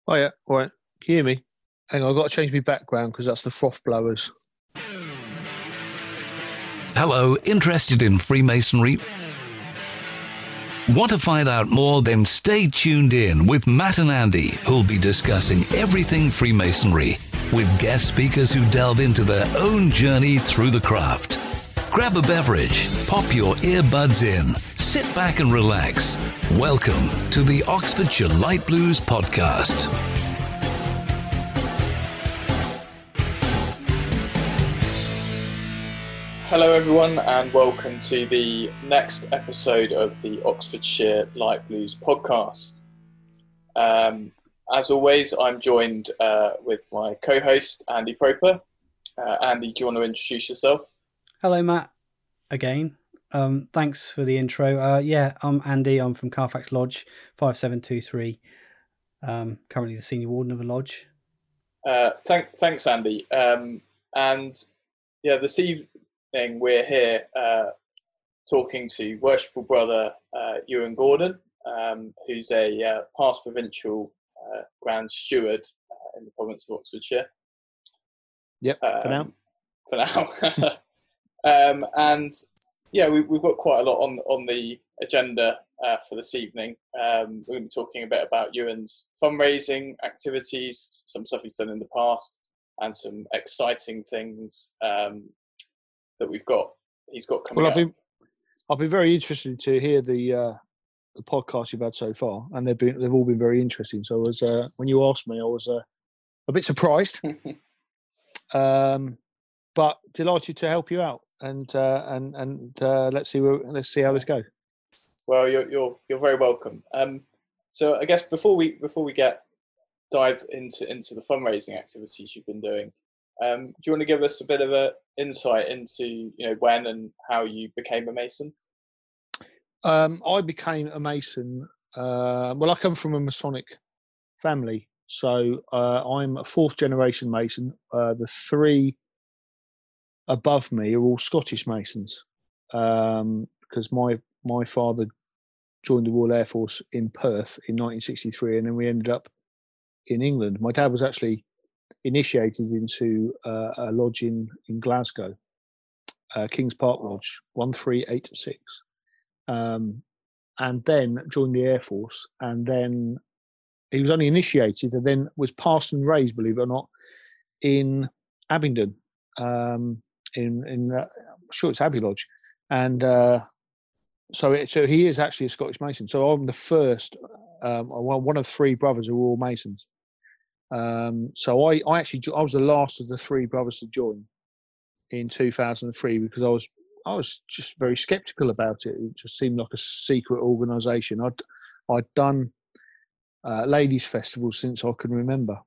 Oh yeah, all right. Can you hear me? Hang on, I've got to change my background because that's the froth blowers. Hello, interested in Freemasonry? Want to find out more? Then stay tuned in with Matt and Andy, who'll be discussing everything Freemasonry with guest speakers who delve into their own journey through the craft. Grab a beverage, pop your earbuds in, sit back and relax. Welcome to the Oxfordshire Light Blues podcast. Hello everyone and welcome to the next episode of the Oxfordshire Light Blues podcast. As always, I'm joined with my co-host Andy Proper. Andy, do you want to introduce yourself? Hello Matt, again. Thanks for the intro. I'm Andy, I'm from Carfax Lodge 5723, currently the Senior Warden of the Lodge. Thanks Andy. This evening we're here talking to Worshipful Brother Ewan Gordon, who's a past provincial Grand Steward in the province of Oxfordshire. Yep, for now. For now. We've got quite a lot on the agenda for this evening. We're going to be talking a bit about Ewan's fundraising activities, some stuff he's done in the past, and some exciting things that he's got coming up. I've been very interested to hear the podcast you've had so far, and they've all been very interesting. So I was when you asked me, I was a bit surprised, but delighted to help you out. And let's see how this goes. Well, you're very welcome. So I guess before we dive into the fundraising activities you've been doing, do you want to give us a bit of an insight into when and how you became a Mason? I became a Mason. I come from a Masonic family, so I'm a fourth generation Mason. The three above me are all Scottish Masons, because my father joined the Royal Air Force in Perth in 1963, and then we ended up in England. My dad was actually initiated into a lodge in Glasgow, Kings Park Lodge 1386, and then joined the Air Force, and then he was only initiated and then was passed and raised, believe it or not, in Abingdon, I'm sure it's Abbey Lodge, and so he is actually a Scottish Mason. So I'm the first, one of three brothers who are all Masons. So I was the last of the three brothers to join in 2003 because I was just very sceptical about it. It just seemed like a secret organisation. I'd done ladies' festivals since I can remember,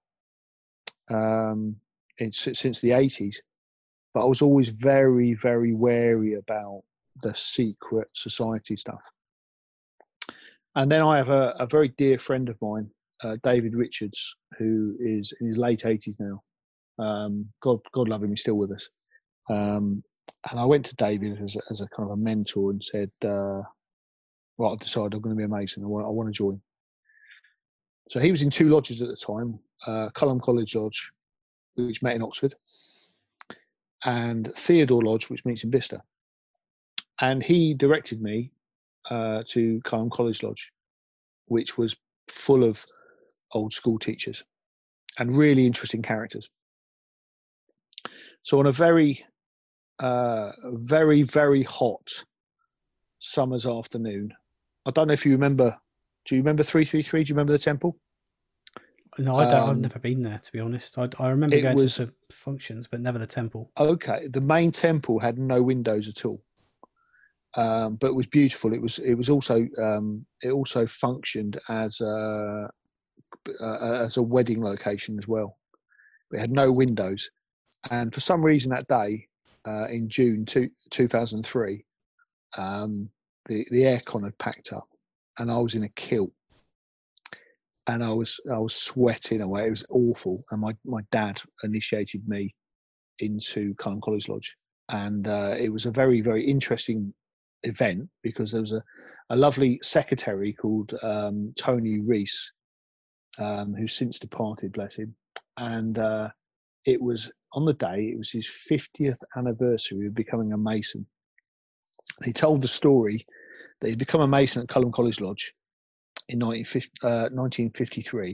since the 80s, but I was always very, very wary about the secret society stuff. And then I have a very dear friend of mine, David Richards, who is in his late 80s now. God love him, he's still with us. And I went to David as a kind of a mentor and said, right, I've decided I'm going to be a Mason. I want to join. So he was in two lodges at the time, Cullum College Lodge, which met in Oxford, and Theodore Lodge, which meets in Bicester. And he directed me to Cullum College Lodge, which was full of old school teachers and really interesting characters. So on a very, very, very hot summer's afternoon, I don't know if you remember. Do you remember 333? Do you remember the temple? No, I don't. I've never been there, to be honest. I remember going to some functions, but never the temple. Okay, the main temple had no windows at all, but it was beautiful. It was also it also functioned as a wedding location as well. It had no windows, and for some reason that day in June 2003, the aircon had packed up, and I was in a kilt. And I was sweating away. It was awful. And my dad initiated me into Cullum College Lodge, and it was a very, very interesting event because there was a lovely secretary called Tony Rees, who's since departed, bless him. And it was on the day, it was his 50th anniversary of becoming a Mason. He told the story that he'd become a Mason at Culham College Lodge in 1953.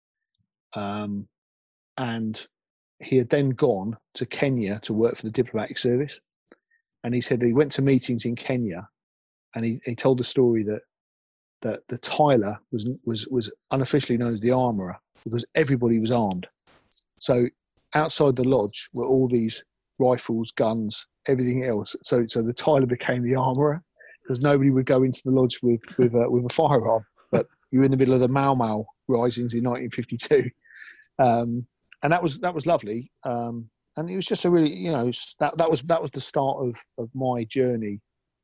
And he had then gone to Kenya to work for the diplomatic service. And he said that he went to meetings in Kenya, and he told the story that the tiler was unofficially known as the armourer because everybody was armed. So outside the lodge were all these rifles, guns, everything else. So the tiler became the armourer because nobody would go into the lodge with a firearm. But you were in the middle of the Mau Mau risings in 1952, and that was lovely. And it was just a really, you know, that was the start of my journey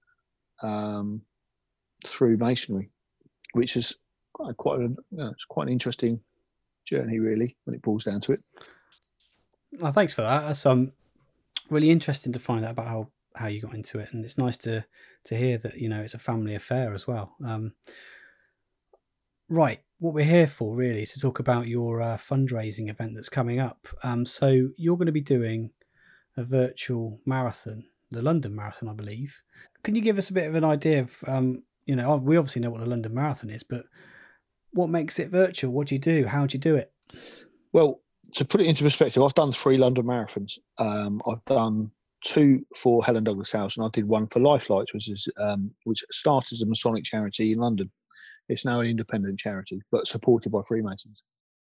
through masonry, which is it's quite an interesting journey, really, when it boils down to it. Well, thanks for that. That's really interesting to find out about how you got into it, and it's nice to hear that, you know, it's a family affair as well. Right, what we're here for really is to talk about your fundraising event that's coming up. So you're going to be doing a virtual marathon, the London Marathon, I believe. Can you give us a bit of an idea of, you know, we obviously know what the London Marathon is, but what makes it virtual? What do you do? How do you do it? Well, to put it into perspective, I've done 3 London marathons. I've done 2 for Helen Douglas House, and I did 1 for Lifelights, which started as a Masonic charity in London. It's now an independent charity, but supported by Freemasons.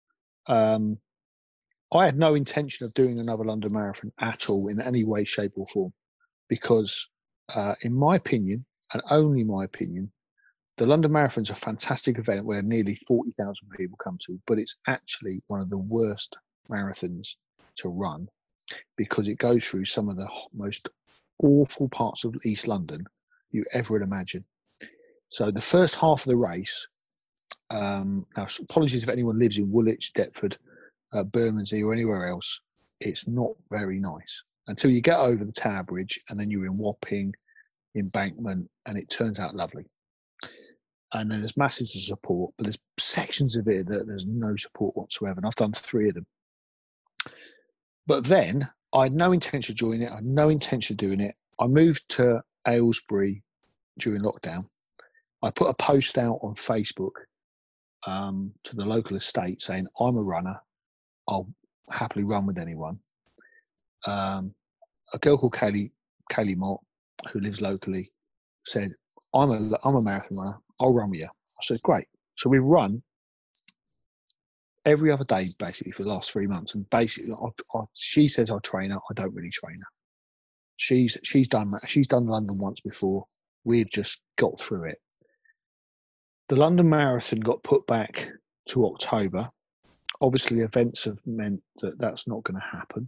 I had no intention of doing another London Marathon at all in any way, shape or form, because in my opinion, and only my opinion, the London Marathon's a fantastic event where nearly 40,000 people come to, but it's actually one of the worst marathons to run because it goes through some of the most awful parts of East London you ever would imagine. So the first half of the race, now apologies if anyone lives in Woolwich, Deptford, Bermondsey or anywhere else, it's not very nice until you get over the Tower Bridge, and then you're in Wapping, Embankment, and it turns out lovely. And then there's masses of support, but there's sections of it that there's no support whatsoever, and I've done 3 of them. But then I had no intention of joining it. I had no intention of doing it. I moved to Aylesbury during lockdown. I put a post out on Facebook to the local estate saying, I'm a runner. I'll happily run with anyone. A girl called Kaylee Mott, who lives locally, said, I'm a marathon runner. I'll run with you. I said, great. So we run every other day, basically, for the last 3 months. And basically, she says I train her. I don't really train her. She's done London once before. We've just got through it. The London Marathon got put back to October. Obviously, events have meant that that's not going to happen.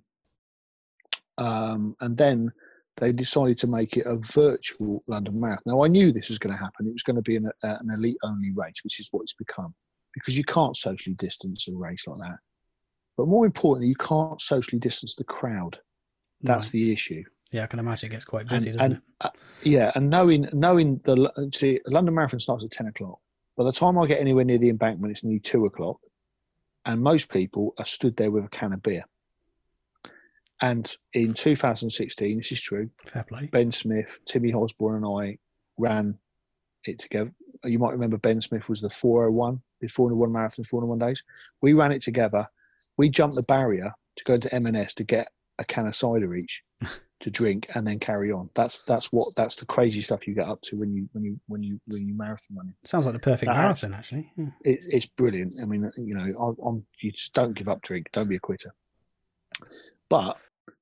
And then they decided to make it a virtual London Marathon. Now, I knew this was going to happen. It was going to be an elite-only race, which is what it's become, because you can't socially distance a race like that. But more importantly, you can't socially distance the crowd. That's the issue. Yeah, I can imagine it gets quite busy, doesn't it? Yeah, and knowing the London Marathon starts at 10 o'clock. By the time I get anywhere near the Embankment, it's nearly 2 o'clock. And most people are stood there with a can of beer. And in 2016, this is true, fair play, Ben Smith, Timmy Osborne and I ran it together. You might remember Ben Smith was the 401, the 401 marathon, 401 days. We ran it together. We jumped the barrier to go to M&S to get a can of cider each to drink and then carry on. That's the crazy stuff you get up to when you marathon running. Sounds like the perfect marathon, actually. Yeah. It's brilliant. I mean, you know, you just don't give up drink. Don't be a quitter. But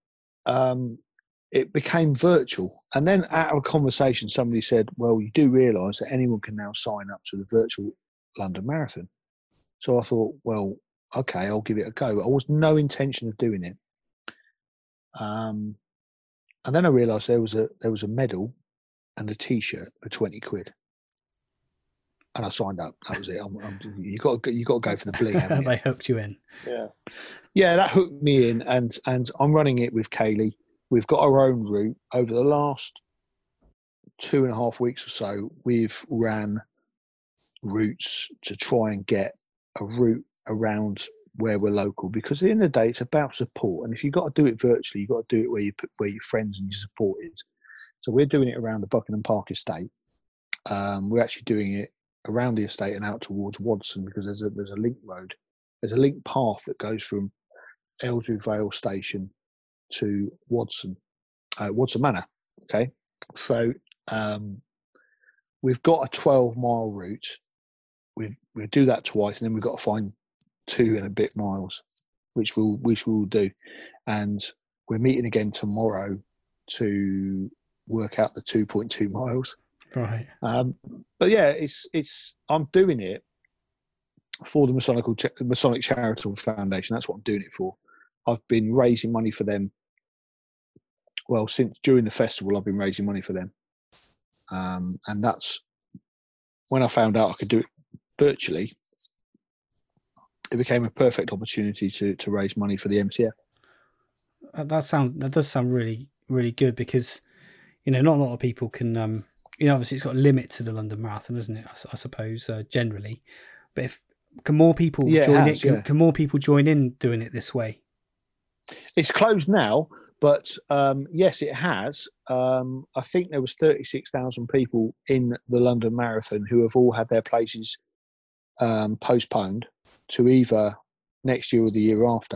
it became virtual. And then out of a conversation, somebody said, well, you do realise that anyone can now sign up to the virtual London Marathon. So I thought, well, okay, I'll give it a go. I was no intention of doing it. And then I realised there was a medal and a T-shirt for 20 quid. And I signed up. That was it. You got to go for the bling, haven't you? They hooked you in. Yeah, that hooked me in, and I'm running it with Kaylee. We've got our own route. Over the last 2.5 weeks or so, we've ran routes to try and get a route around where we're local, because at the end of the day, it's about support. And if you've got to do it virtually, you've got to do it where your friends and your support is. So we're doing it around the Buckingham Park estate. We're actually doing it around the estate and out towards Wadson, because there's a link road. There's a link path that goes from Aylesbury Vale station to Wadson Manor. Okay. So we've got a 12-mile route. We'll do that twice, and then we've got to find 2 and a bit miles, which we'll do. And we're meeting again tomorrow to work out the 2.2 miles. Right. But yeah, I'm doing it for the Masonic Charitable Foundation. That's what I'm doing it for. I've been raising money for them. Well, since during the festival, I've been raising money for them. And that's when I found out I could do it virtually. It became a perfect opportunity to raise money for the MCF. That does sound really, really good, because not a lot of people can. Obviously it's got a limit to the London Marathon, isn't it? I suppose generally, but can more people join it? Can more people join in doing it this way? It's closed now, but yes, it has. I think there was 36,000 people in the London Marathon who have all had their places postponed to either next year or the year after.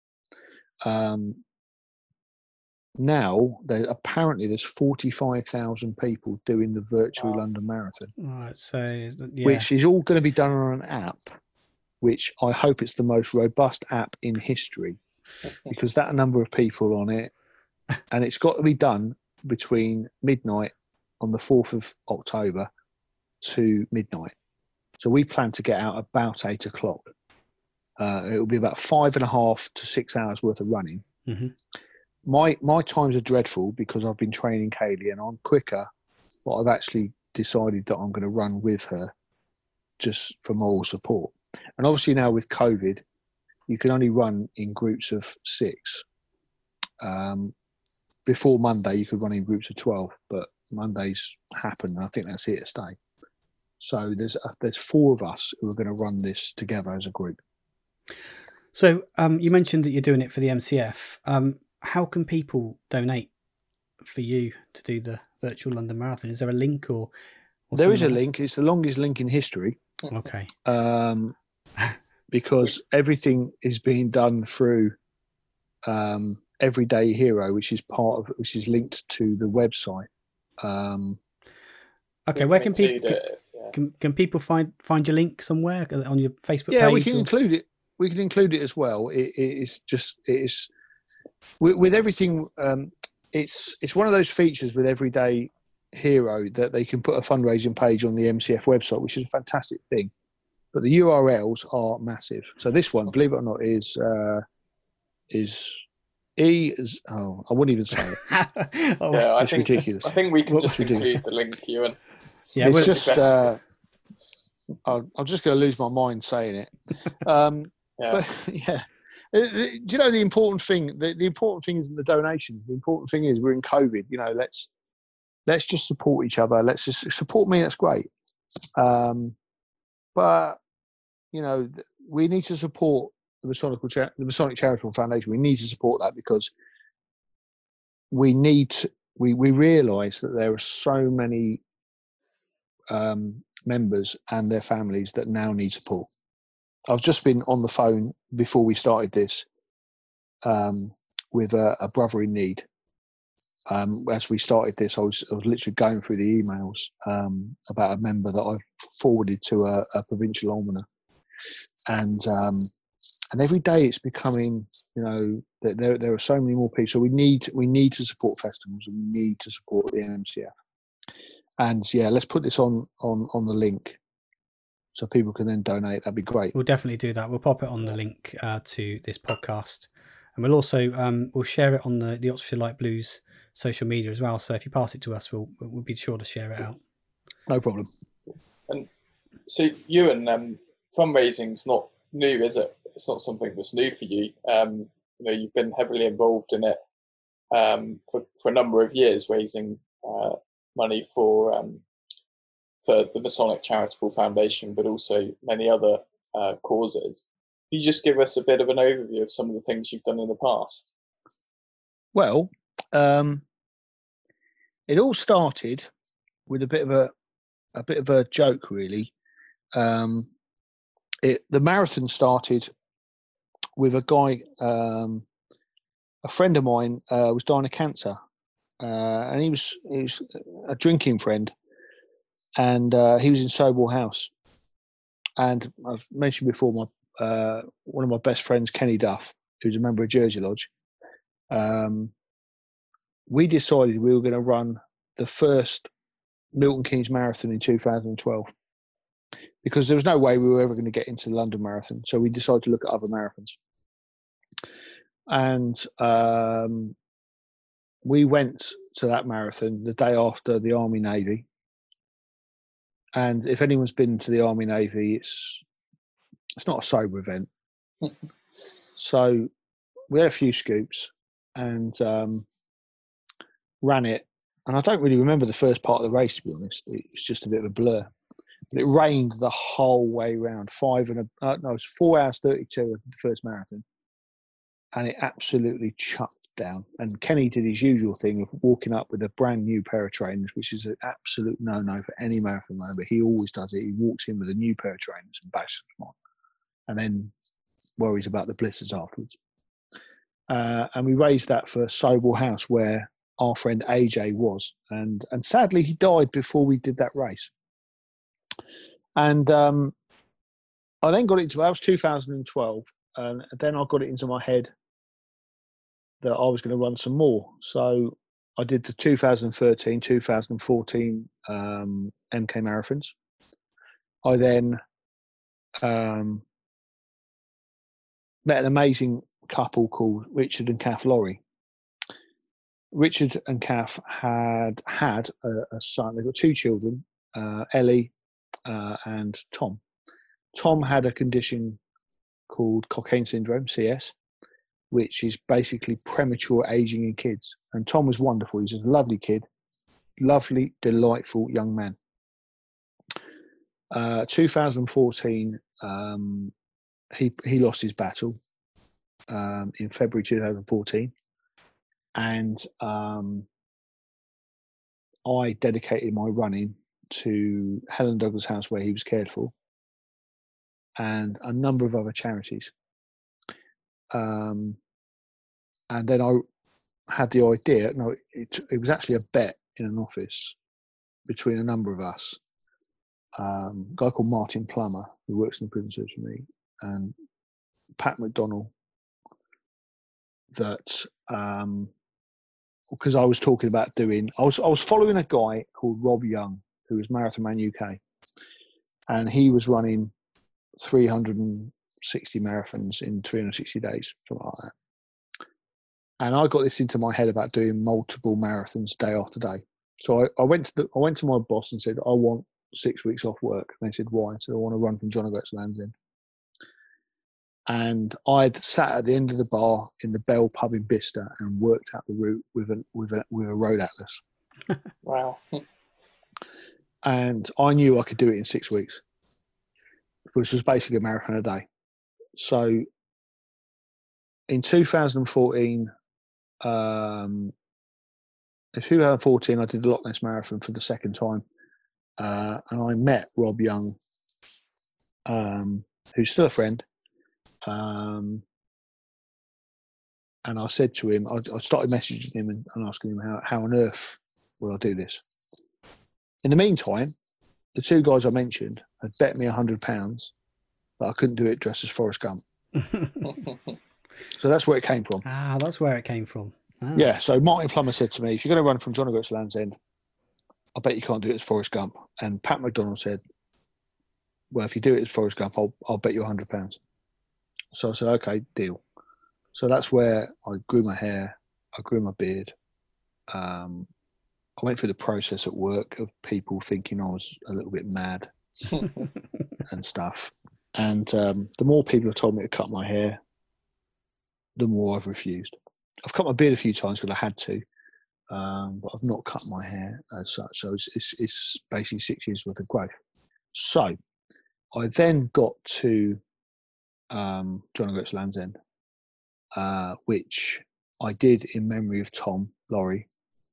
Now, there's 45,000 people doing the virtual London Marathon. Right, so which is all going to be done on an app, which I hope it's the most robust app in history, because that number of people on it, and it's got to be done between midnight on the 4th of October to midnight. So we plan to get out about 8 o'clock. It'll be about 5.5 to 6 hours worth of running. Mm-hmm. My times are dreadful because I've been training Kaylee and I'm quicker, but I've actually decided that I'm going to run with her just for moral support. And obviously now with COVID, you can only run in groups of 6. Before Monday, you could run in groups of 12, but Mondays happen, and I think that's here to stay. So there's 4 of us who are going to run this together as a group. So you mentioned that you're doing it for the MCF. How can people donate for you to do the virtual London Marathon? Is there a link or there is a link? It's the longest link in history. Okay. Because everything is being done through Everyday Hero, which is linked to the website. Okay, where can people can people find your link somewhere on your Facebook page? Yeah, we can include it. We can include it as well. It is with everything. It's one of those features with Everyday Hero that they can put a fundraising page on the MCF website, which is a fantastic thing. But the URLs are massive. So this one, believe it or not, is I wouldn't even say it. I think ridiculous. I think we can just include the link, Ewan. Yeah, it's just. I'm just going to lose my mind saying it. But yeah, do you know the important thing? The important thing isn't the donations. The important thing is we're in COVID. Let's just support each other. Let's just support me. That's great. But we need to support the Masonic Charitable Foundation. We need to support that because we realise that there are so many members and their families that now need support. I've just been on the phone before we started this with a brother in need. As we started this, I was literally going through the emails about a member that I've forwarded to a provincial almoner, and every day it's becoming, that there are so many more people. So we need to support festivals, and we need to support the MCF. And yeah, let's put this on the link so people can then donate. That'd be great. We'll definitely do that. We'll pop it on the link to this podcast, and we'll also we'll share it on the Oxfordshire Light Blues social media as well. So if you pass it to us, we'll be sure to share it out. No problem. And so Ewan, fundraising's not new, is it? It's not something that's new for you. You've been heavily involved in it for a number of years, raising money for the Masonic Charitable Foundation, but also many other causes. you just give us a bit of an overview of some of the things you've done in the past? Well, it all started with a bit of a joke, really. The marathon started with a guy, a friend of mine, was dying of cancer, and he was a drinking friend, and he was in Sobel House. And I've mentioned before one of my best friends, Kenny Duff, who's a member of Jersey Lodge. We decided we were going to run the first Milton Keynes Marathon in 2012 because there was no way we were ever going to get into the London Marathon. So we decided to look at other marathons. And we went to that marathon the day after the Army Navy. And if anyone's been to the Army Navy, it's not a sober event. So we had a few scoops and ran it. And I don't really remember the first part of the race, to be honest. It was just a bit of a blur. But it rained the whole way round. It was 4 hours 32 of the first marathon. And it absolutely chucked down. And Kenny did his usual thing of walking up with a brand new pair of trainers, which is an absolute no-no for any marathon runner, but he always does it. He walks in with a new pair of trainers and bashes them on, and then worries about the blisters afterwards. And we raised that for Sobel House, where our friend AJ was. And sadly, he died before we did that race. And I then got into, that was 2012, and then I got it into my head that I was going to run some more. So I did the 2013, 2014 MK marathons. I then met an amazing couple called Richard and Kath Laurie. Richard and Kath had a son. They've got two children, Ellie and Tom. Tom had a condition called Cockayne syndrome, CS, which is basically premature aging in kids. And Tom was wonderful. He's a lovely kid, lovely, delightful young man. 2014, he lost his battle in February 2014. And I dedicated my running to Helen Douglas House, where he was cared for, and a number of other charities. And then I had the idea, it was actually a bet in an office between a number of us. A guy called Martin Plummer, who works in the prison service with me, and Pat McDonnell, that because I was talking about I was following a guy called Rob Young, who was Marathon Man UK, and he was running 360 marathons in 360 days, something like that. And I got this into my head about doing multiple marathons day after day. So I went to my boss and said, I want 6 weeks off work. And they said, why? I said, I want to run from John O'Groats to Land's End. And I'd sat at the end of the bar in the Bell pub in Bicester and worked out the route with a road atlas. Wow. And I knew I could do it in 6 weeks, which was basically a marathon a day. So in 2014, in 2014, I did the Loch Ness Marathon for the second time. And I met Rob Young, who's still a friend. And I said to him, I started messaging him and asking him how on earth will I do this? In the meantime, the two guys I mentioned had bet me £100 that I couldn't do it dressed as Forrest Gump. So that's where it came from. Ah, that's where it came from. Ah. Yeah, so Martin Plummer said to me, if you're going to run from John O'Groats to Land's End, I bet you can't do it as Forrest Gump. And Pat McDonnell said, well, if you do it as Forrest Gump, I'll bet you £100. So I said, okay, deal. So that's where I grew my hair, I grew my beard. I went through the process at work of people thinking I was a little bit mad and stuff. And the more people have told me to cut my hair, the more I've refused. I've cut my beard a few times because I had to, but I've not cut my hair as such. So it's basically 6 years worth of growth. So I then got to John O'Groats Land's End, which I did in memory of Tom Laurie,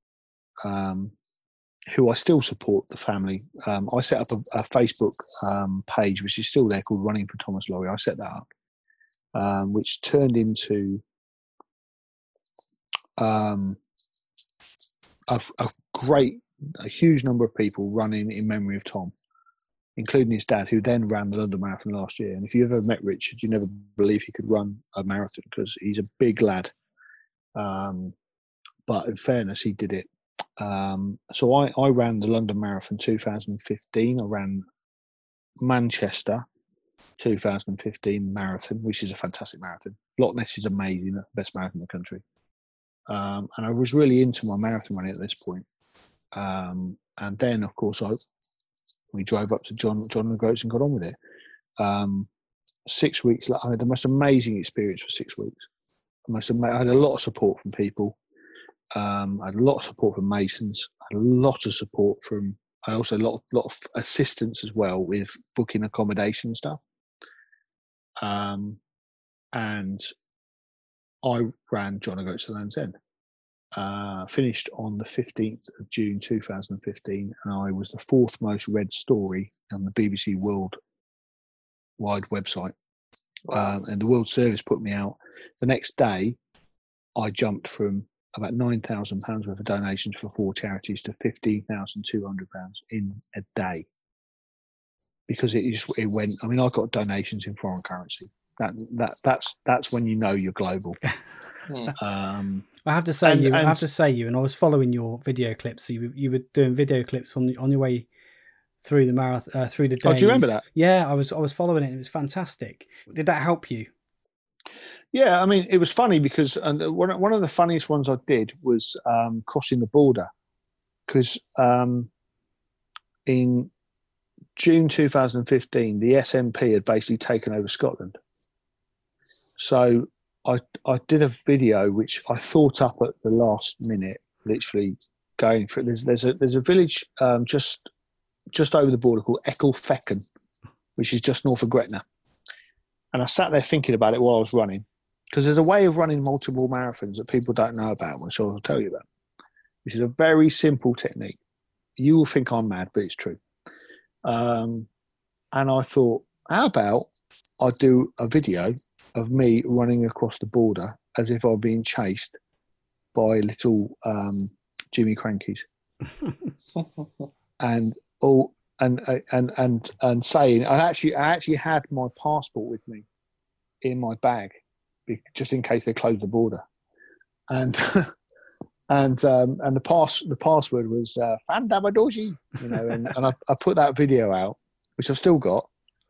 who I still support, the family. I set up a Facebook page, which is still there, called Running for Thomas Laurie. I set that up, which turned into a huge number of people running in memory of Tom, including his dad, who then ran the London Marathon last year. And if you ever met Richard, you never believe he could run a marathon, because he's a big lad. But in fairness, he did it. So I ran the London Marathon 2015. I ran Manchester 2015 marathon, which is a fantastic marathon. Loch Ness is amazing, the best marathon in the country. And I was really into my marathon running at this point. And then, of course, we drove up to John O'Groats and got on with it. 6 weeks, I had the most amazing experience for 6 weeks. I had a lot of support from people. I had a lot of support from Masons. I had a lot of support from, I also had a lot of assistance as well with booking accommodation and stuff. And I ran John O'Groats Land's End. Finished on the 15th of June 2015, and I was the fourth most read story on the BBC World Wide website. And the World Service put me out. The next day, I jumped from about £9,000 worth of donations for 4 charities to £15,200 in a day, because it went. I mean, I got donations in foreign currency. That's when you know you're global. I have to say and I was following your video clips. So you were doing video clips on your way through the marathon, through the days. Oh, do you remember that? Yeah, I was following it, and it was fantastic. Did that help you? Yeah, I mean, it was funny because one of the funniest ones I did was crossing the border, because in June 2015, the SNP had basically taken over Scotland. So I did a video which I thought up at the last minute, literally going for it. There's a village just over the border called Ecclefechan, which is just north of Gretna. And I sat there thinking about it while I was running, because there's a way of running multiple marathons that people don't know about, which I'll tell you about. This is a very simple technique. You will think I'm mad, but it's true. And I thought, how about I do a video of me running across the border as if I'm being chased by little Jimmy Crankies, and saying I actually had my passport with me in my bag, just in case they closed the border, and the password was Fandabadoji, and I put that video out, which I've still got,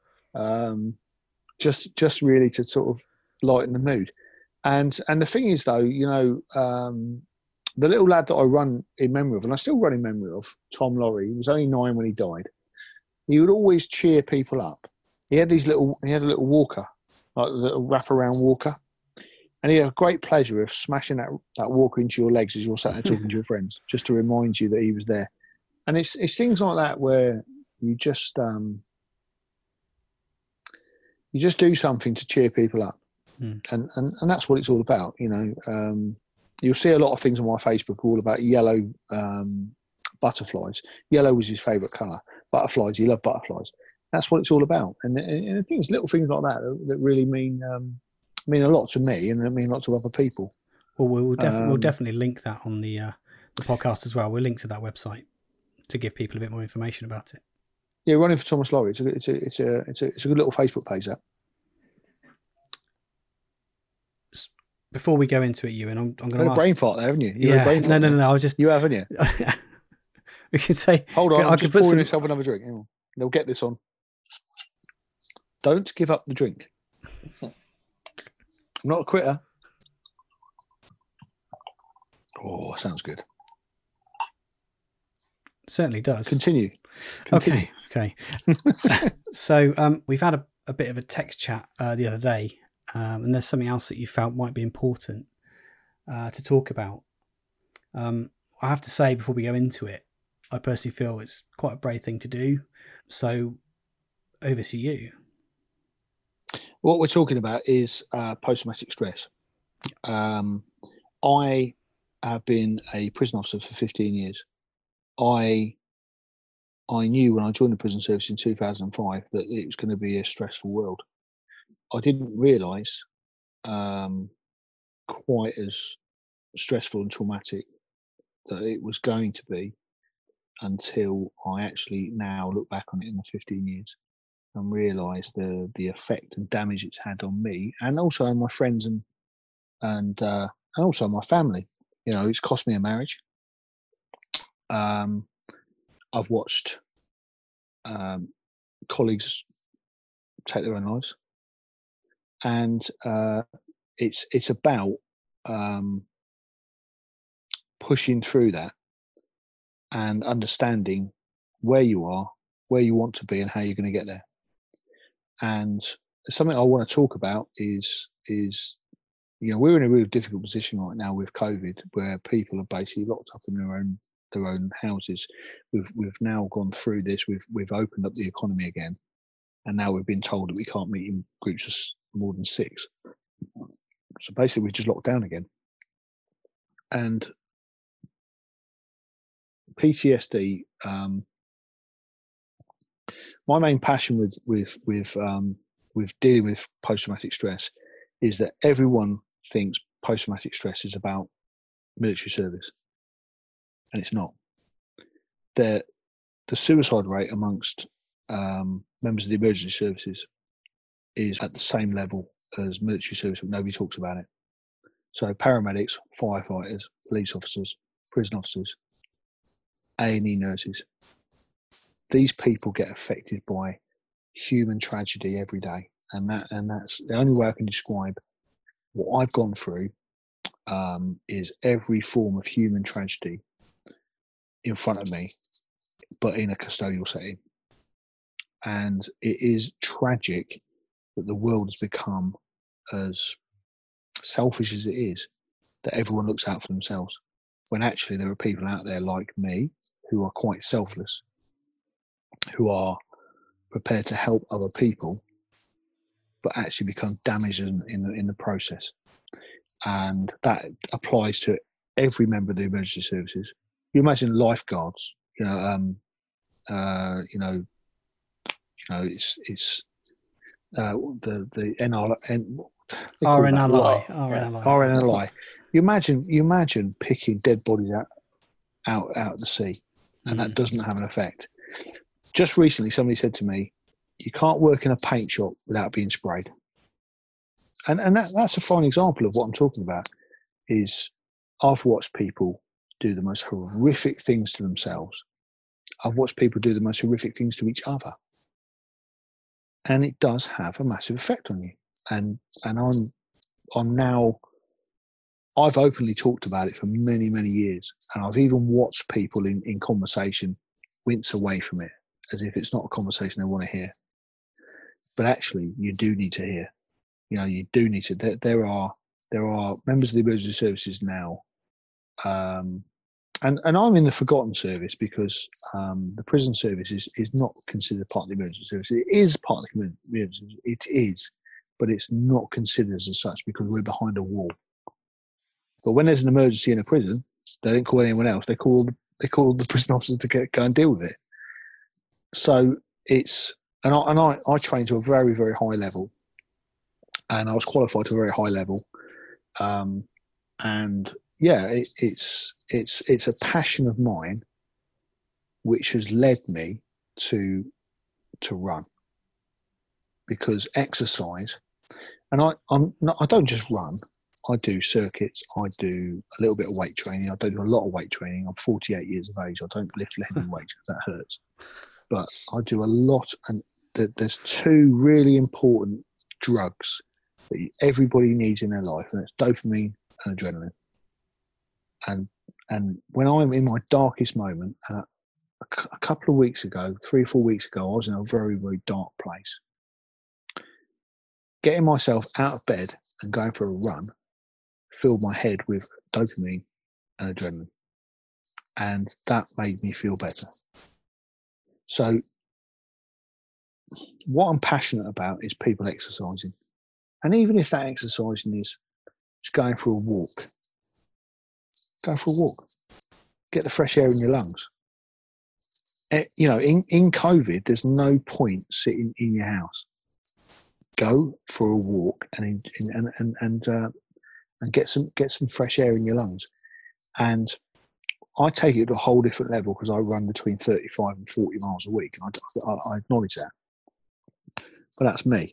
just really to sort of lighten the mood. And the thing is, though, the little lad that I run in memory of, and I still run in memory of, Tom Laurie, he was only 9 when he died. He would always cheer people up. He had a little walker, like a little wraparound walker, and he had a great pleasure of smashing that walker into your legs as you're sat there talking to your friends, just to remind you that he was there. And it's things like that where you just do something to cheer people up, and that's what it's all about. You'll see a lot of things on my Facebook all about yellow butterflies. Yellow was his favourite colour. Butterflies, he loved butterflies. That's what it's all about. And I think it's little things like that really mean a lot to me, and mean a lot to other people. Well, we'll definitely link that on the podcast as well. We'll link to that website to give people a bit more information about it. Yeah, Running for Thomas Laurie. It's a good little Facebook page, that. Before we go into it, Ewan, I'm going to ask... a brain fart there, haven't you? No. I was just... You haven't you? We can say... Hold on, I'm just pouring myself another drink. Hang on. They'll get this on. Don't give up the drink. I'm not a quitter. Oh, sounds good. Certainly does. Continue. Okay. So we've had a bit of a text chat the other day, and there's something else that you felt might be important to talk about. I have to say, before we go into it, I personally feel it's quite a brave thing to do. So over to you. What we're talking about is post-traumatic stress. I have been a prison officer for 15 years. I knew when I joined the prison service in 2005 that it was going to be a stressful world. I didn't realise quite as stressful and traumatic that it was going to be until I actually now look back on it in the 15 years and realise the effect and damage it's had on me, and also on my friends and also my family. You know, it's cost me a marriage. I've watched colleagues take their own lives, and it's about pushing through that and understanding where you are, where you want to be, and how you're going to get there. And something I want to talk about is you know, we're in a really difficult position right now with COVID, where people are basically locked up in their own houses. We've now gone through this. We've opened up the economy again, and now we've been told that we can't meet in groups of more than 6. So basically, we've just locked down again. And PTSD. My main passion with dealing with post-traumatic stress is that everyone thinks post-traumatic stress is about military service, and it's not. The suicide rate amongst members of the emergency services is at the same level as military service, but nobody talks about it. So paramedics, firefighters, police officers, prison officers, A&E nurses, these people get affected by human tragedy every day, and that's the only way I can describe what I've gone through. Is every form of human tragedy in front of me, but in a custodial setting. And it is tragic that the world has become as selfish as it is, that everyone looks out for themselves, when actually there are people out there like me who are quite selfless, who are prepared to help other people, but actually become damaged in the process. And that applies to every member of the emergency services. You imagine lifeguards, it's the RNLI. You imagine picking dead bodies out of the sea, and that doesn't have an effect. Just recently, somebody said to me, "You can't work in a paint shop without being sprayed." And that's a fine example of what I'm talking about. Is I've watched people do the most horrific things to themselves. I've watched people do the most horrific things to each other, and it does have a massive effect on you. And I'm now, I've openly talked about it for many, many years, and I've even watched people in conversation wince away from it as if it's not a conversation they want to hear. But actually, you do need to hear. You know, you do need to. There are members of the emergency services now, and I'm in the forgotten service because the prison service is not considered part of the emergency service. It is part of the emergency. It is, but it's not considered as such because we're behind a wall. But when there's an emergency in a prison, they don't call anyone else. They call the prison officers to go and deal with it. So it's and I trained to a very, very high level. And I was qualified to a very high level, and yeah, it's a passion of mine, which has led me to run, because exercise, and I don't just run. I do circuits. I do a little bit of weight training. I don't do a lot of weight training. I'm 48 years of age. I don't lift heavy weights because that hurts, but I do a lot. And there's 2 really important drugs that everybody needs in their life, and it's dopamine and adrenaline. And when I'm in my darkest moment, a couple of weeks ago, 3 or 4 weeks ago, I was in a very, very dark place. Getting myself out of bed and going for a run filled my head with dopamine and adrenaline, and that made me feel better. So what I'm passionate about is people exercising. And even if that exercising is just going for a walk, go for a walk. Get the fresh air in your lungs. You know, in COVID, there's no point sitting in your house. Go for a walk and get some fresh air in your lungs. And I take it to a whole different level because I run between 35 and 40 miles a week. And I acknowledge that. But that's me.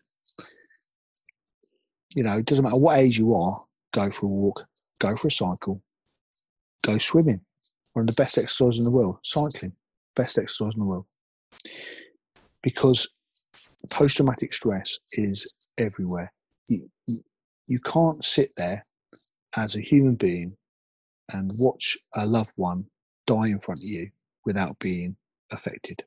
You know, it doesn't matter what age you are, go for a walk, go for a cycle, go swimming. One of the best exercises in the world. Cycling, best exercise in the world. Because post-traumatic stress is everywhere. You can't sit there as a human being and watch a loved one die in front of you without being affected.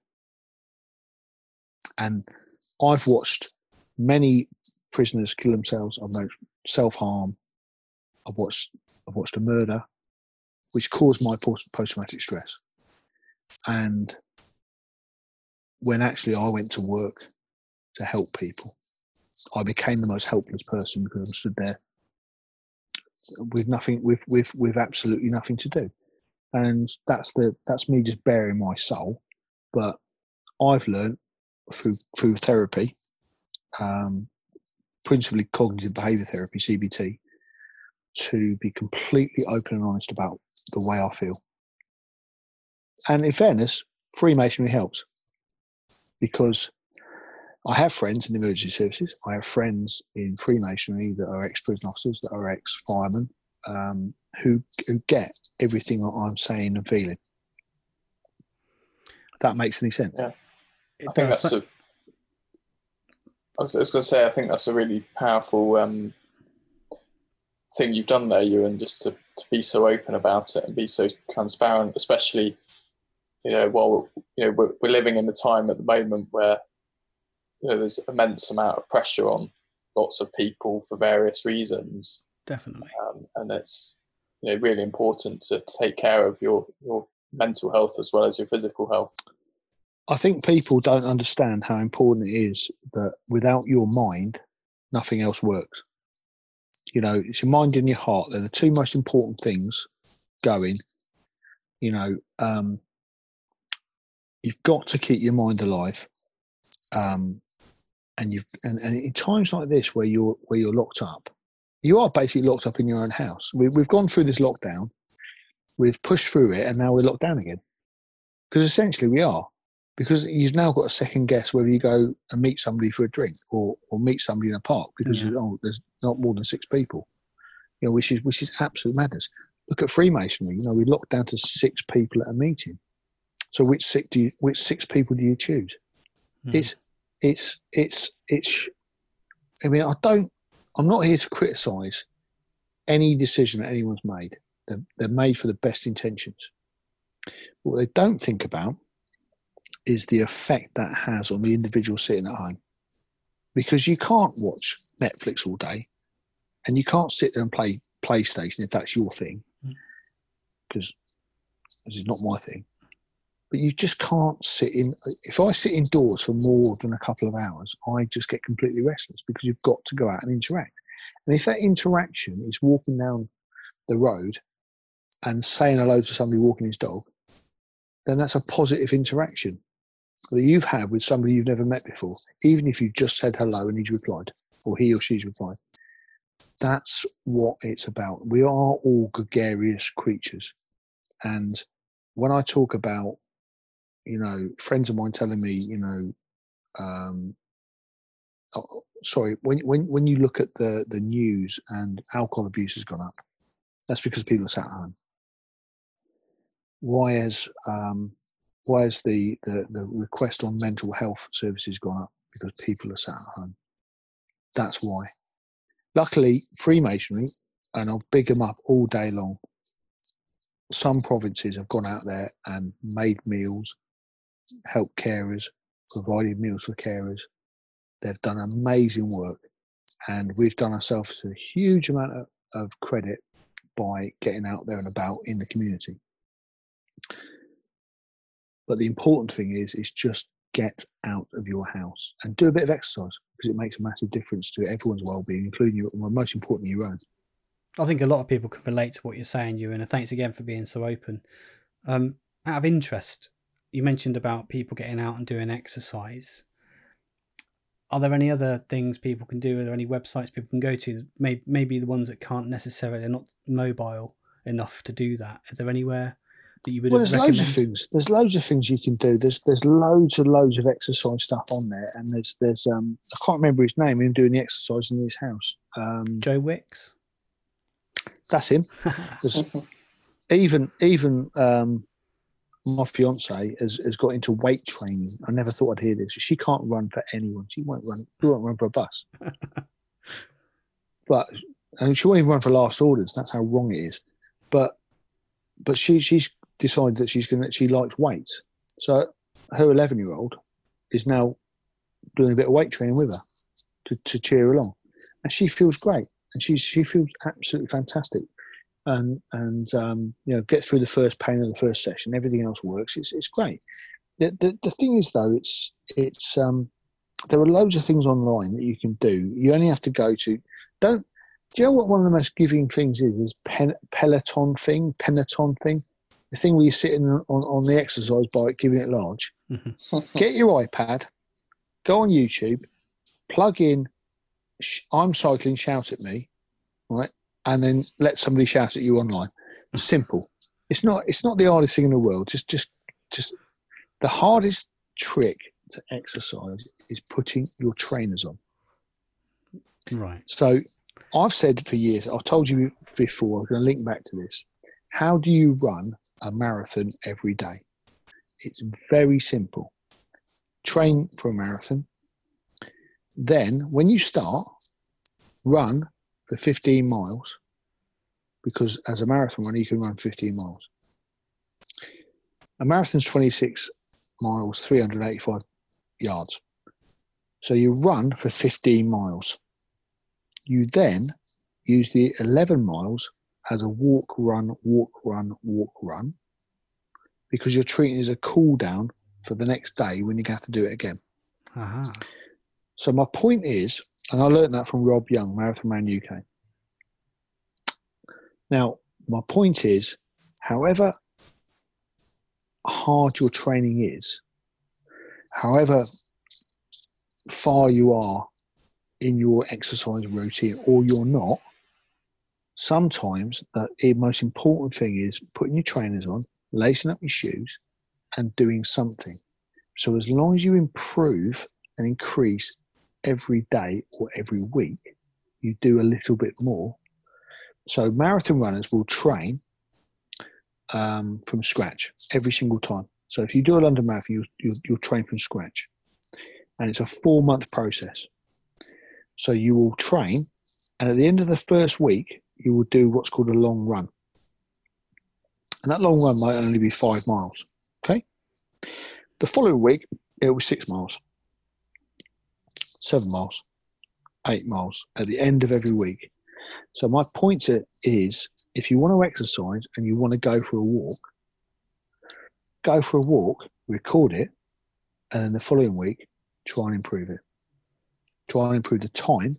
And I've watched many prisoners kill themselves. I've watched self-harm. I've watched a murder, which caused my post-traumatic stress. And when actually I went to work to help people, I became the most helpless person because I'm stood there with nothing, with absolutely nothing to do. And that's me just bearing my soul. But I've learned through therapy, principally cognitive behaviour therapy, CBT, to be completely open and honest about the way I feel. And in fairness, Freemasonry helps, because I have friends in the emergency services. I have friends in Freemasonry that are ex-prison officers, that are ex-firemen, who get everything that I'm saying and feeling. If that makes any sense. Yeah. I think that's I was going to say, I think that's a really powerful thing you've done there, Ewan, just to be so open about it and be so transparent, especially, you know, while, you know, we're living in a time at the moment where, you know, there's immense amount of pressure on lots of people for various reasons. Definitely. And it's, you know, really important to take care of your mental health as well as your physical health. I think people don't understand how important it is that without your mind, nothing else works. You know, it's your mind and your heart. They're the two most important things going. You know, you've got to keep your mind alive. And in times like this where you're locked up, you are basically locked up in your own house. We've gone through this lockdown, we've pushed through it, and now we're locked down again. Because essentially we are. Because you've now got to second guess whether you go and meet somebody for a drink or meet somebody in a park because there's not more than 6 people, you know, which is absolute madness. Look at Freemasonry. You know, we locked down to 6 people at a meeting. So which 6 people do you choose? It's. I mean, I'm not here to criticise any decision that anyone's made. They're made for the best intentions. What they don't think about is the effect that has on the individual sitting at home. Because you can't watch Netflix all day, and you can't sit there and play PlayStation if that's your thing, because this is not my thing. But you just can't sit in. If I sit indoors for more than a couple of hours, I just get completely restless, because you've got to go out and interact. And if that interaction is walking down the road and saying hello to somebody walking his dog, then that's a positive interaction that you've had with somebody you've never met before, even if you just said hello and he's replied, or he or she's replied. That's what it's about. We are all gregarious creatures. And when I talk about, you know, friends of mine telling me, you know, when you look at the news and alcohol abuse has gone up, that's because people are sat at home. Why has the request on mental health services gone up? Because people are sat at home. That's why. Luckily, Freemasonry, and I'll big them up all day long, some provinces have gone out there and made meals, helped carers, provided meals for carers. They've done amazing work, and we've done ourselves a huge amount of credit by getting out there and about in the community. But the important thing is just get out of your house and do a bit of exercise. because it makes a massive difference to everyone's well-being, including your, well, most importantly, your own. I think a lot of people can relate to what you're saying, Ewan, and thanks again for being so open. Out of interest, you mentioned about people getting out and doing exercise. Are there any other things people can do? Are there any websites people can go to? Maybe the ones that can't necessarily, they're not mobile enough to do that. Is there anywhere that you would Well, there's recommend? loads of things. There's loads of things you can do. There's loads of exercise stuff on there, and there's I can't remember his name. Him doing the exercise in his house. Joe Wicks. That's him. There's even my fiance has got into weight training. I never thought I'd hear this. She can't run for anyone. She won't run for a bus. And she won't even run for last orders. That's how wrong it is. But she's decided that she likes weights. So her 11-year-old is now doing a bit of weight training with her to cheer her along, and she feels great, and she feels absolutely fantastic. And get through the first pain of the first session. Everything else works. It's great. The thing is though, it's there are loads of things online that you can do. You only have to go to. Do you know what one of the most giving things is Peloton thing, the thing where you're sitting on the exercise bike, giving it large. Get your iPad, go on YouTube, plug in. I'm cycling. Shout at me, right? And then let somebody shout at you online. Simple. It's not the hardest thing in the world. Just the hardest trick to exercise is putting your trainers on. Right. So I've said for years, I've told you before, I'm going to link back to this. How do you run a marathon every day? It's very simple. Train for a marathon. Then when you start, run for 15 miles, because as a marathon runner, you can run 15 miles. A marathon's 26 miles, 385 yards. So you run for 15 miles. You then use the 11 miles as a walk, run, because you're treating it as a cool down for the next day when you have to do it again. Uh-huh. So my point is, and I learned that from Rob Young, Marathon Man UK. Now, my point is, however hard your training is, however far you are in your exercise routine or you're not, sometimes the most important thing is putting your trainers on, lacing up your shoes and doing something. So as long as you improve and increase every day or every week, you do a little bit more. So marathon runners will train from scratch every single time. So if you do a London Marathon, you'll train from scratch. And it's a 4-month process. So you will train, and at the end of the first week, you will do what's called a long run. And that long run might only be 5 miles, okay? The following week, it will be 6 miles, 7 miles, 8 miles at the end of every week. So my point is, if you want to exercise and you want to go for a walk, record it, and then the following week, try and improve it. Try and improve the time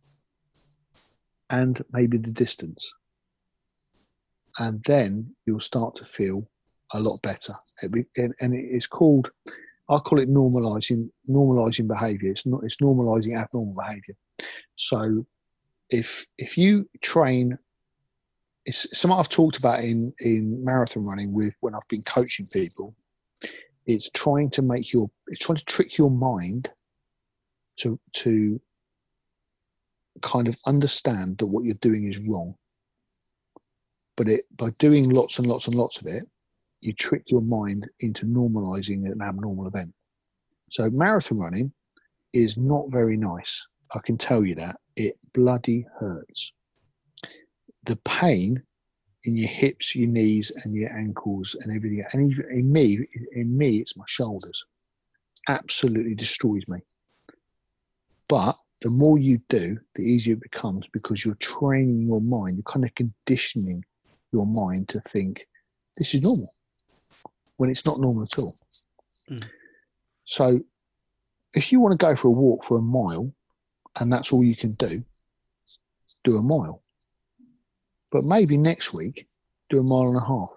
and maybe the distance. And then you'll start to feel a lot better. And it's called, I call it normalizing behavior. It's normalizing abnormal behavior. So if you train, it's something I've talked about in marathon running when I've been coaching people. It's trying to trick your mind to kind of understand that what you're doing is wrong. But by doing lots and lots and lots of it, you trick your mind into normalizing an abnormal event. So marathon running is not very nice. I can tell you that. It bloody hurts. The pain in your hips, your knees, and your ankles, and everything. And in me, it's my shoulders. Absolutely destroys me. But the more you do, the easier it becomes, because you're training your mind. You're kind of conditioning your mind to think this is normal when it's not normal at all. Mm. So if you want to go for a walk for a mile, and that's all you can do a mile. But maybe next week, do a mile and a half.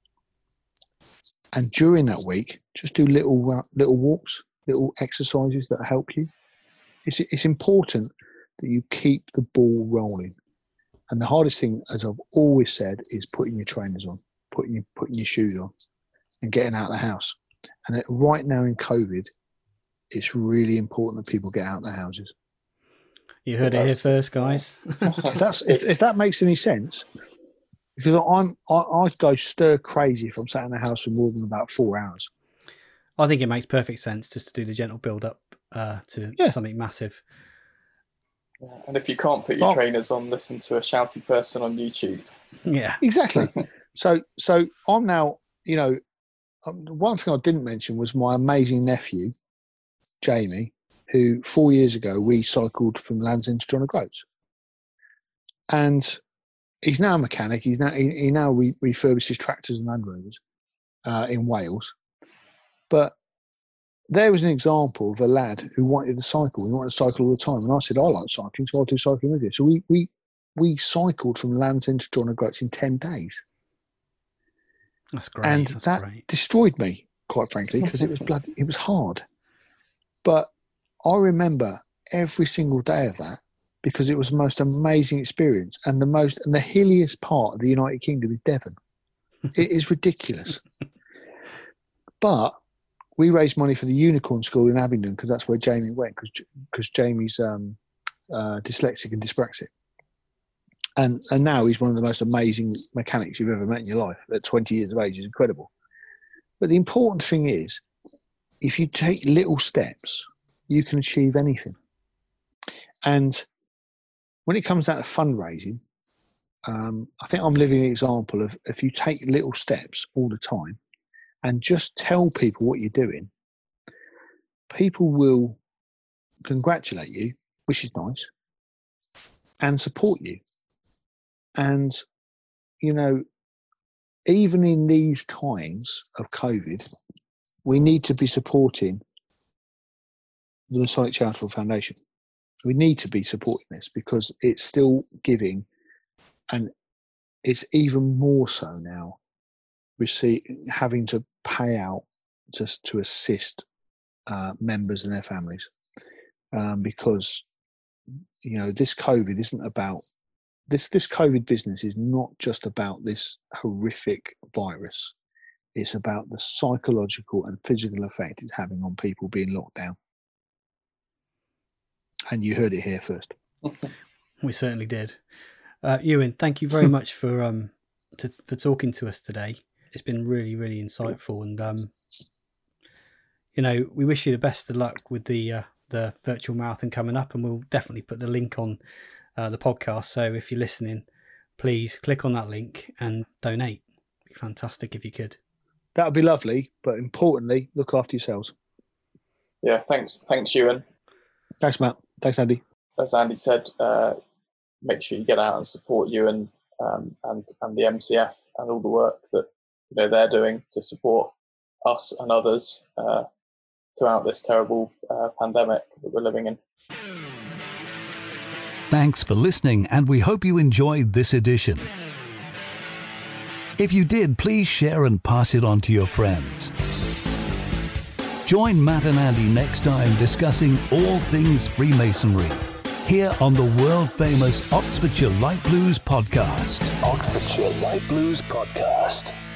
And during that week, just do little walks, little exercises that help you. It's important that you keep the ball rolling. And the hardest thing, as I've always said, is putting your trainers on, putting your shoes on and getting out of the house. And right now in COVID, it's really important that people get out of their houses. You heard it here first, guys. if that makes any sense, because I'd go stir crazy if I'm sat in the house for more than about 4 hours. I think it makes perfect sense just to do the gentle build up to something massive. And if you can't put your trainers on, listen to a shouty person on YouTube. Yeah, exactly. So I'm now, one thing I didn't mention was my amazing nephew, Jamie, who 4 years ago we cycled from Land's End to John O'Groats. And he's now a mechanic. He now refurbishes tractors and Land Rovers in Wales. But there was an example of a lad who wanted to cycle. He wanted to cycle all the time. And I said, I like cycling, so I'll do cycling with you. So we cycled from Land's End to John O'Groats in 10 days. That's great. And that destroyed me, quite frankly, because it was hard. But I remember every single day of that because it was the most amazing experience. And the hilliest part of the United Kingdom is Devon. It is ridiculous. But we raised money for the Unicorn School in Abingdon because that's where Jamie went, because Jamie's dyslexic and dyspraxic. And now he's one of the most amazing mechanics you've ever met in your life. At 20 years of age, is incredible. But the important thing is, if you take little steps, you can achieve anything. And when it comes down to fundraising, I think I'm living an example of if you take little steps all the time and just tell people what you're doing, people will congratulate you, which is nice, and support you. And, even in these times of COVID, we need to be supporting the Masonic Charitable Foundation. We need to be supporting this because it's still giving, and it's even more so now, having to pay out to assist members and their families because, this COVID isn't about, this COVID business is not just about this horrific virus. It's about the psychological and physical effect it's having on people being locked down. And you heard it here first. We certainly did. Ewan, thank you very much for talking to us today. It's been really, really insightful. And, we wish you the best of luck with the virtual marathon coming up. And we'll definitely put the link on the podcast. So if you're listening, please click on that link and donate. It'd be fantastic if you could. That would be lovely. But importantly, look after yourselves. Yeah, thanks, Ewan. Thanks, Matt. Thanks, Andy. As Andy said, make sure you get out and support Ewan and the MCF and all the work that they're doing to support us and others throughout this terrible pandemic that we're living in. Thanks for listening, and we hope you enjoyed this edition. If you did, please share and pass it on to your friends. Join Matt and Andy next time discussing all things Freemasonry here on the world-famous Oxfordshire Light Blues podcast. Oxfordshire Light Blues podcast.